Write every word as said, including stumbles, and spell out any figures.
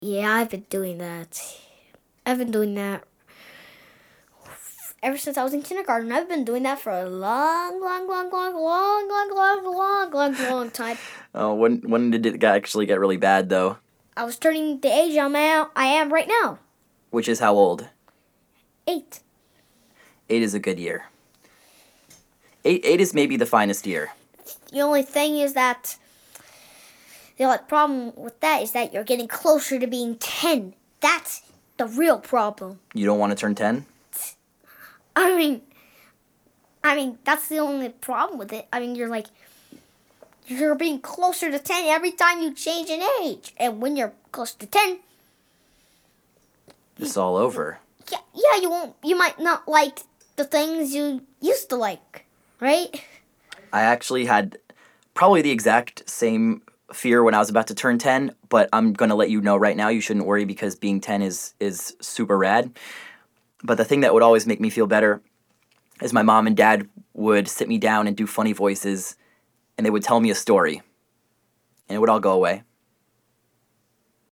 Yeah, I've been doing that. I've been doing that ever since I was in kindergarten. I've been doing that for a long, long, long, long, long, long, long, long, long, long time. Oh, when when did it actually get really bad though? I was turning the age I'm at, I am right now. Which is how old? Eight. Eight is a good year. Eight eight is maybe the finest year. The only thing is that the only problem with that is that you're getting closer to being ten. That's the real problem. You don't want to turn ten? I mean, I mean that's the only problem with it. I mean, you're like you're being closer to ten every time you change an age, and when you're close to ten, it's all over. Yeah, yeah, you won't. You might not like the things you used to like, right? I actually had probably the exact same fear when I was about to turn ten, but I'm going to let you know right now you shouldn't worry because being ten is is super rad. But the thing that would always make me feel better is my mom and dad would sit me down and do funny voices, and they would tell me a story, and it would all go away.